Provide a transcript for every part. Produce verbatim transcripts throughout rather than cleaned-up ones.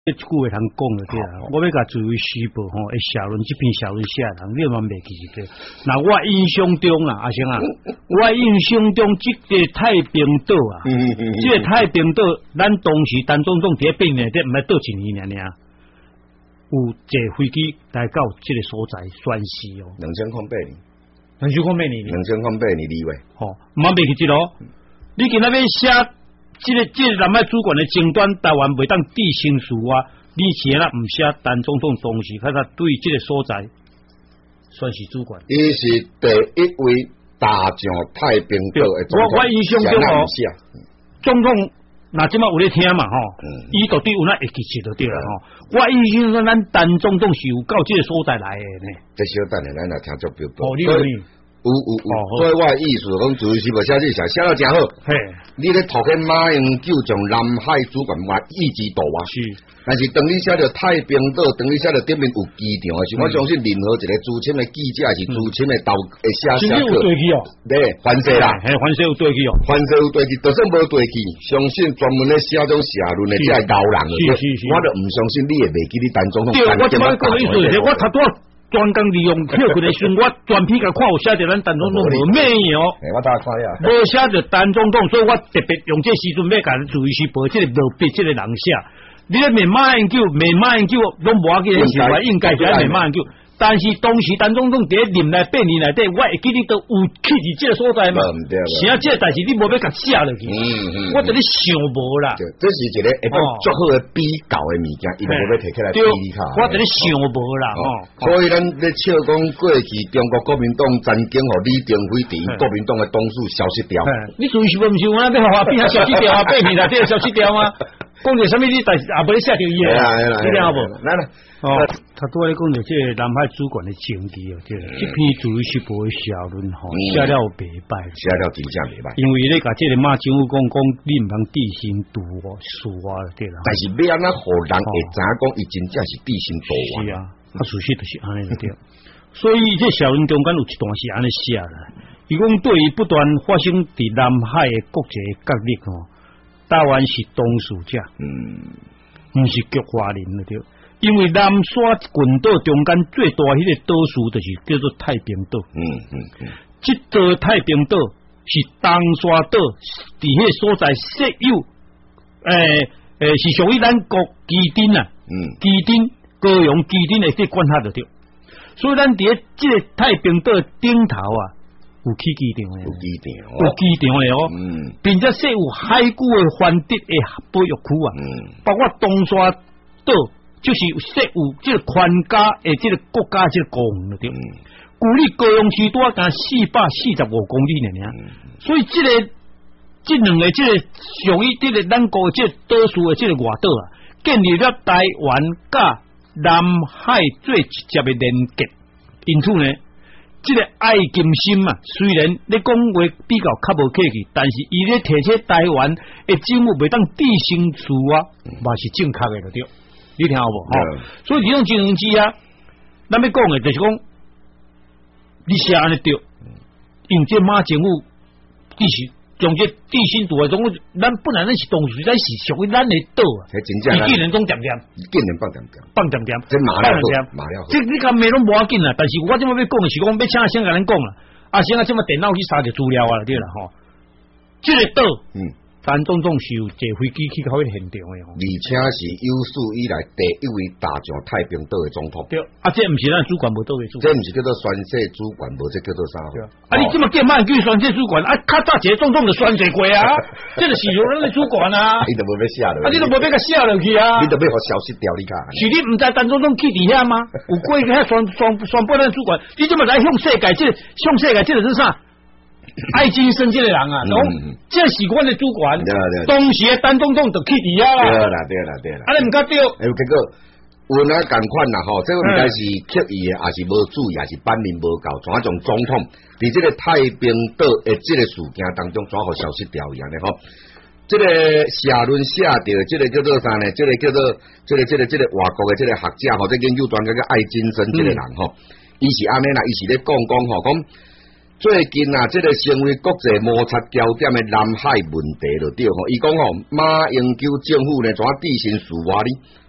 这句话通讲了对啦，我要甲自由时报吼，诶，社论这篇社论写人，你嘛袂记是对。那我印象中啦，阿生啊，我印象中这个太平岛啊，这个太平岛，咱当时陈总统伫咧变内底，毋系倒一年尔尔，有坐飞机来到这个所在宣誓哦。 两千零八年， 两千零八年， 两千零八年二月， 吼，毋好袂记这咯。你今仔要写。这个这个南海主权的争端，台湾袂当地心事啊！你写啦，唔写陈总统当时，他他对这个所在算是主权。 伊是第一位大将太平岛的总统。 我我印象中哦，总统那即马有咧听嘛吼，伊到底有哪会记起就对啦吼。我印象中咱陈总统是有到这个所在来的呢。 这小等下咱来听足表达。 哦，你有你。 有有有，所以我的意思讲，自由时报写这写写到真好。 嘿， 你咧涂起马英九从南海主权话一直度啊。 是， 但是当你写到太平岛，当你写到顶面有机场的时候，我相信任何一个资深的记者是资深的导会写写客。有对去哦， 对，反正啦， 嘿，反正有对去哦， 反正有对去，就算无对去，相信专门咧写种社论的这高人， 是是是， 我就唔相信你会袂记你陈总统。 对，我即摆讲意思，我头拄。专工利用票群的时候，我专批甲看有写着咱陈总统无咩哦， 我大家看呀， 无写着陈总统，所以我特别用这时阵要甲自由时报这个落笔这个人写。你咧骂马英九，骂马英九，拢无要紧的事，我应该是骂马英九。但是当时陈总统伫任内八年内底，我会记你都有去伫这个所在嘛？是啊，这个代志你无要甲写落去，我著咧想无啦。 这是一个一个足好的比较的物件，伊就无要摕起来比较。 我著咧想无啦，吼。 所以咱咧笑讲过去中国国民党曾经互李登辉伫国民党的董事消失掉。 你属于是无毋是我那要互变消失掉啊？八年内底消失掉吗？讲着啥物？你但是也无咧写着伊诶，你听好无？ 来来。 哦，他拄仔咧讲着即个南海主权的争议哦，对啦，即篇自由时报的社论吼，写了袂歹， 写了真正袂歹， 因为咧甲即个马政府讲讲，你毋通地心毒啊，输啊，对啦。 但是要安怎互人会知影讲，伊真正是地心毒啊？ 是啊，啊，事实就是安尼对。所以这社论中间有一段是安尼写啦，伊讲对于不断发生伫南海的国际角力吼，台湾是当事者，嗯，毋是局外人了对。因为南沙群岛中间最大迄个岛屿就是叫做太平岛，嗯嗯嗯，这座太平岛是东沙岛，伫迄个所在设有，诶、呃、诶、呃、是属于咱国基丁啊，嗯，基丁高雄基丁的这管辖着对，所以咱伫咧这个太平岛顶头啊，有起机场的，有机场，有机场的哦，嗯，并且设有海龜的繁殖的保育区啊，嗯，包括东沙島。就是设有即个宽加诶，即个国家即个公园对，距离高雄市多干四百四十五公里呢，嗯、所以即、这个即两个即个属于即个咱国即个岛屿的即个外岛啊，建立了台湾甲南海最直接的连结。因此呢，即、这个爱金心啊，虽然你讲话比较较无客气，但是伊咧提起台湾诶政府袂当地心事啊，嘛是正确的对。你听好无？吼、嗯，所以这种情形之下，咱要讲的就是讲，你写安尼对，用这马政府，其实将这地心毒的种，咱本来咱是当时咱是属于咱的岛啊，你既然总点点， 既然放点点， 放点点， 这马了马了， 这你讲咩拢无要紧啦。但是我这么要讲的是讲，要请阿先甲咱讲啦，阿先啊，这么电脑去查着资料啊，对啦，吼，这个岛，嗯。陈总统是有坐飞机去到迄个现场的， 而且是有史以来第一位大将太平岛的总统。 对，啊，这毋是咱主权无倒位主， 这毋是叫做宣誓主权，无这叫做啥？ 对啊，你这么叫慢叫宣誓主权，啊，较早一个总统就宣誓过啊，这就是由咱的主权啊。 你都无要写落， 啊，你都无要甲写落去啊， 你都要互消失掉，你看。 是你毋知陈总统去伫遐吗？有过去遐宣宣宣布咱主权，你这么来向世界，这个向世界这个是啥？爱金生这个人啊，讲这是我的主权，当时的陈总统就去伫遐啦。 对啦，对啦，对啦。 啊，你毋甲对？ 哎，结果有哪共款啦吼，这个应该是刻意的，还是无注意，还是版面无够，怎啊种总统伫这个太平岛的这个事件当中，怎好消失掉一样的吼？这个社论写着，这个叫做啥呢？这个叫做这个这个这个外国的这个学者吼，这研究专家叫爱金生这个人吼，伊、嗯、是安尼啦，伊是咧讲讲吼讲。最近啊，这个成为国际摩擦焦点的南海问题就对吼，伊讲吼，马英九政府呢，怎地形事外哩，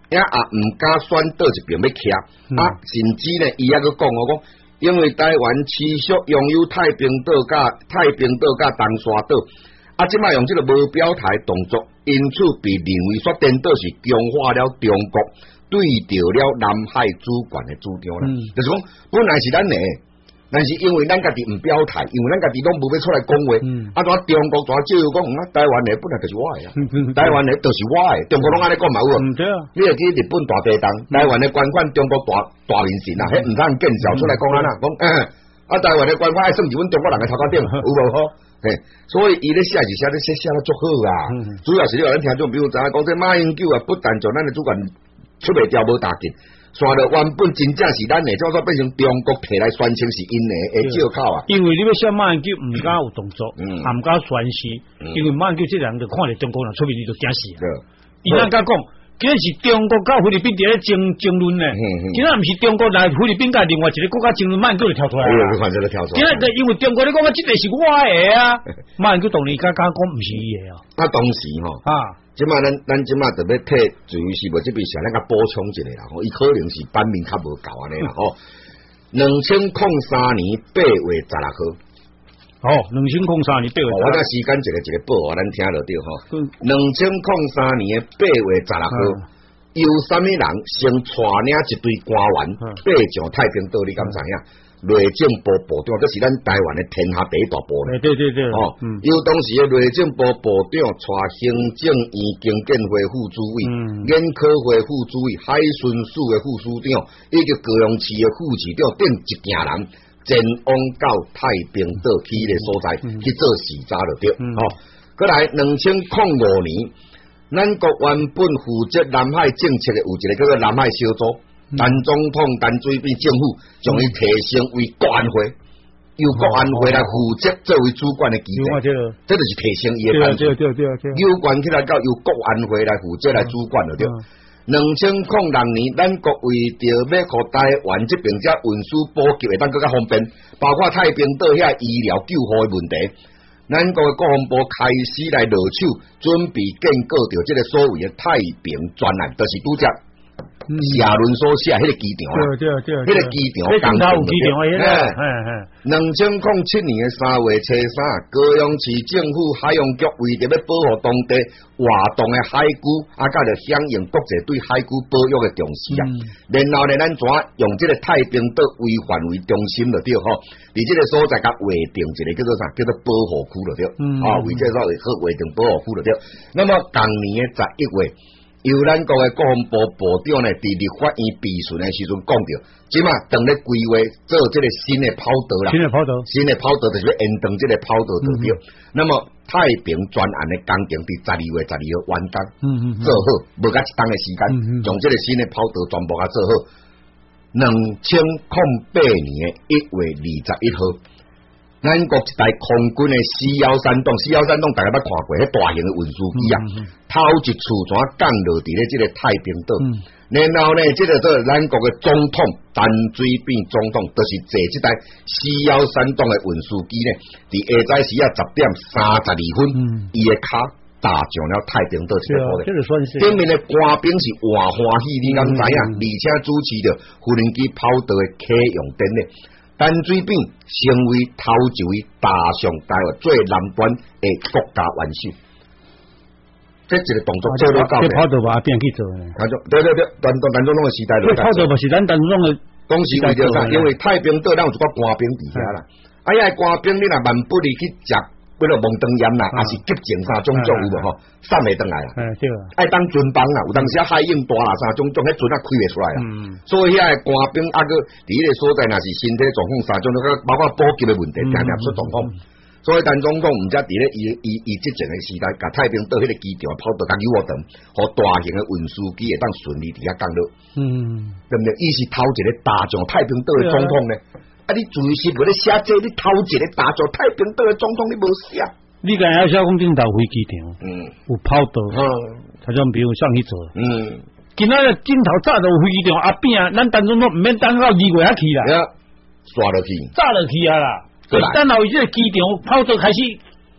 也也毋敢选倒一边要徛、嗯、啊，甚至呢，伊还佫讲我讲，因为台湾持续拥有太平岛甲太平岛甲东沙岛，啊，即摆用即个无表态动作，因此被认为说颠倒是强化了中国对着了南海主权的主张啦、嗯，就是讲本来是咱的。但是因为咱家己毋表态，因为咱家己拢无要出来讲话，嗯、啊，怎中國怎照講？啊，台灣的本來就是我的啊，台灣的就是我的，中國攏安尼講嘛有無？嗯，對啊。你會記日本大地動，台灣的官款中國大大面神啊，迄毋通見笑出來講安那，講誒，啊，台灣的官款愛算是阮中國人嘅頭殼頂，有無好？嘿，所以伊咧寫是寫咧寫寫得足好啊，主要是你話咱聽眾，比如知影講，這馬英九啊，不但就咱的主權出袂掉無大緊。刷了原本真正是咱的，叫做变成中國摕來宣稱是因的的借口啊！ 因為你要寫馬英九唔敢有動作，也唔敢宣示，因為馬英九這人就看着中國人出面你就驚死啊！伊咱甲講，今日是中國甲菲律賓佇咧爭爭論呢，今日唔是中國來菲律賓甲另外一個國家爭論，馬英九就跳出來啦！今日因為中國你講我這個是我的啊，馬英九當然甲甲講唔是伊的啊！啊， 當時吼啊。即馬咱咱即馬特別替自由時報這邊想咱甲補充一下啦，吼，伊可能是版面較無夠安尼啦，吼。兩千零三年八月十六號， 哦，兩千零三年八月， 我這時間一個一個報啊，咱聽落着吼。兩千零三年嘅八月十六號，有啥物人先帶領一隊官員爬上太平島，你敢知影？內政部部長，這是咱台灣的天下第一大部咧。 對對對，哦， 嗯、有當時嘅內政部部長，帶行政院經建會副主委、嗯、研科會副主委、海巡署嘅副署長，以及高雄市嘅副市長等一行人，前往到太平島去嘅所在、嗯、去做視察就對。嗯、哦，過來兩千零五年，咱國原本負責南海政策嘅有一個叫做南海小組。陳總統、陳水扁政府將伊提升為國安會，由國安會來負責作為主管的機制，這就是提升伊的班數。有關起來到由國安會來負責來主管了對。兩千零六年，咱國為着要互台灣這邊只運輸補給會當更加方便，包括太平島遐醫療救護的問題，咱國嘅國防部開始來落手，準備建構着這個所謂的太平專案，就是拄只。社論所寫迄個機場啊，迄個機場工程對，兩千零七年嘅三月初三，高雄市政府海洋局為着要保護當地活動嘅海龜，啊，甲着響應國際對海龜保育嘅重視啊。然後呢，咱怎用這個太平島為範圍中心就對吼，佇這個所在甲劃定一個叫做啥，叫做保護區就對，啊，為這個好劃定保護區就對。那麼當年嘅十一月。由咱國嘅國防部部長呢，佇立法院備詢嘅時陣講到，即馬當咧規劃做這個新嘅跑道啦，新嘅跑道，新嘅跑道就是要延長這個跑道就對。嗯、那麼太平專案嘅工程佇十二月十二號完工，嗯嗯嗯、做好，無甲一冬嘅時間，將、嗯嗯、這個新嘅跑道全部甲做好。兩千零八年嘅一月二十一號。咱國一台空軍嘅 C 一三棟 C 一三棟大家捌看過，迄大型嘅運輸機啊，頭一次怎降落佇咧即個太平島，嗯、然後呢，即、這個做咱國嘅總統陳水扁總統，就是坐即台 C 一三棟嘅運輸機呢，佇下晝時啊十點三十二分，伊嘅卡踏上了太平島這個土地，頂面嘅官兵是換歡喜，你敢知影？而且主持着無人機跑道嘅啟用典禮。陳水扁成為頭一位踏上台灣最南端的國家元首，這一個動作做得到嘅。這跑道嘛變去做呢？對對對，陳陳總統嘅時代。這跑道嘛是咱陳總統嘅。當時為着啥？因為太平島咱有一寡官兵佇遐啦，啊，遐官兵你若萬不離去食。為了蒙燈炎啦，還是急症啥種種有無吼，散袂轉來啦。愛當軍幫啦，有當時啊海應大啦啥種種，迄船啊開袂出來啦。所以遐個官兵啊個佇迄個所在，若是身體狀況啥種，包括補給嘅問題，定定出狀況。所以陳總統毋則佇咧伊伊伊執政嘅時代，甲太平島迄個機場跑道甲油鑊燈，互大型嘅運輸機會當順利佇遐降落。嗯，對毋對？伊是頭一個踏上太平島嘅總統呢。啊！你自是無咧寫這，你頭一個踏上太平島嘅總統，你無寫。 你敢要寫講頂頭飛機場，嗯，有跑道，嗯，才種比如上去做，嗯，今仔日頂頭早就有飛機場，後邊啊，咱陳總統毋免等到二月遐去啦， 刷落去， 早落去啊啦，等後伊這個機場跑道開始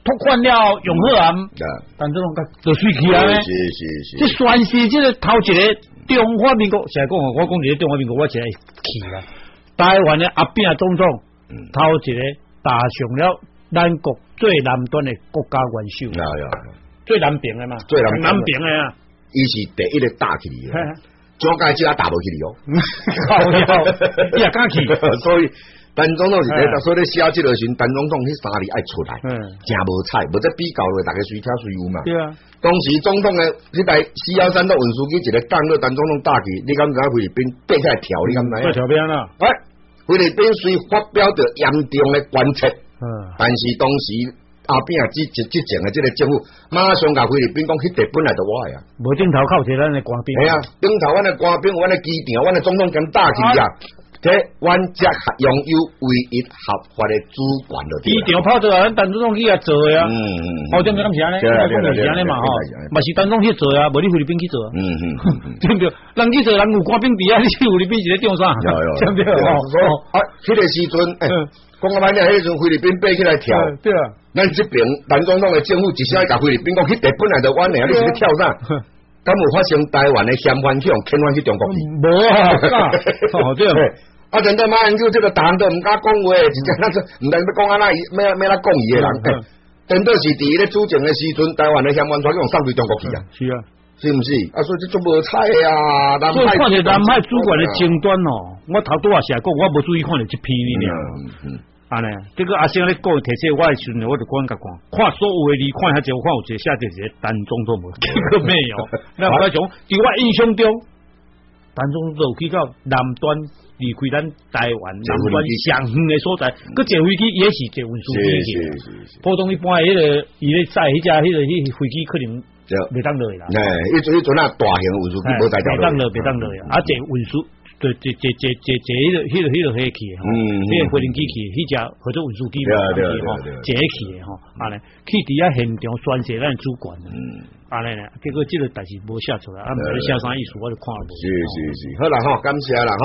拓宽了永和岸，但这种个就水起啊！ 是是是， 这算是这个头一个中华民国，现在讲我讲一个中华民国，我一个去啦。台湾的阿扁总统，头一个踏上了咱国最南端的国家元首，最南边的嘛， 最南南边的啊， 伊是第一个打起嚟嘅，蒋介石打无起嚟哦， 靠腰，伊也敢去， 所以。陈总统是咧，所以咧写即个时，陈总统迄三字爱出来，真无彩，无再比较落，大家随听随有嘛。对啊，当时总统咧，迄台四幺三的运输机一个降落，陈总统打去，你敢知菲律宾爬起来跳？你敢知？ 跳跳边啦！ 喂，菲律宾虽发表着严重的关切，但是当时阿扁啊，即即即前的即个政府，马上甲菲律宾讲，迄地本来就我的啊， 无顶头靠着咱的官兵。 系啊，顶头阮的官兵，阮的机场，阮的总统跟打去啊。这阮只拥有唯一合法的主权了。机场跑做啊，咱陈总统去啊做呀。嗯嗯。好，正咁是安尼，我讲是安尼嘛吼，嘛是陈总统去做啊，无你菲律宾去做啊。嗯嗯。对不对？人去做，人有官兵伫啊，你去菲律宾是咧做啥？ 有有。 对不对？哦。 啊，迄个时阵，诶，讲个歹听，迄阵菲律宾爬起来跳。 对啊。 咱这边陈总统的政府一下甲菲律宾讲，迄地本来就阮的，你是咧跳啥？敢有发生台湾的嫌犯向遣返去中国去？ 无啊。哦，对。 啊！等到马英九这个党都唔敢讲话，真正那是唔能要讲啊那，咩咩啦讲伊的人，等到是伫咧主政的时阵，台湾的相关传用送对中国去啊，是啊，是唔是？啊，所以这做无彩啊，南所以看着南海主管的争端哦，我头拄啊是讲，我无注意看着这篇呢，嗯嗯，安尼，这个阿星咧讲提醒我的时阵，我就讲甲讲，看所有的你看下就看有一个写着一个陈总统无，结果没有，那我讲，伫我印象中，陈总统去到南端。离开咱台湾南端上远的所在，佮坐飞机也是坐运输机去。普通一般迄个伊咧载迄只迄个迄飞机可能袂当落去啦。 哎，迄阵迄阵啊，大型运输机无在条。 袂当落，袂当落去。啊，坐运输，坐坐坐坐坐坐迄个迄个迄个飞去吼，迄个飞行机去，迄只或者运输机去吼，坐去的吼，啊咧，去伫遐现场宣誓咱主管。嗯。安尼咧，结果即个代志无写出来，啊，唔知写啥意思，我就看无。 是是是，好啦吼，感谢啦。